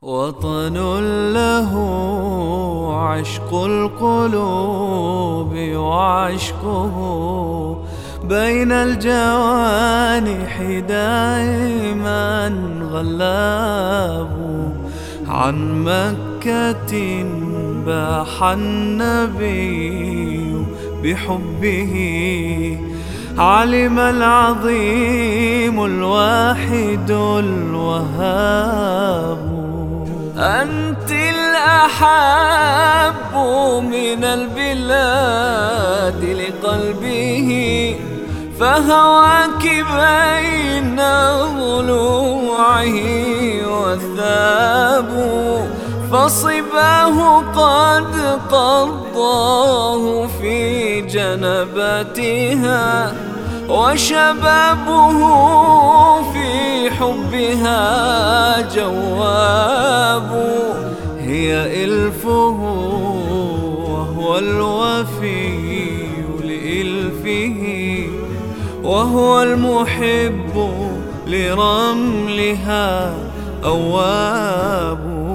وطن له عشق القلوب وعشقه بين الجوانح دائما غلاب. عن مكة باح النبي بحبه، علم العظيم الواحد الوهاب. أنت الأحب من البلاد لقلبه، فهواك بين ضلوعه والثاب. فصباه قد قضاه في جنباتها، وشبابه في حبها جواب. هي إلفه وهو الوفي لإلفه، وهو المحب لرملها أواب.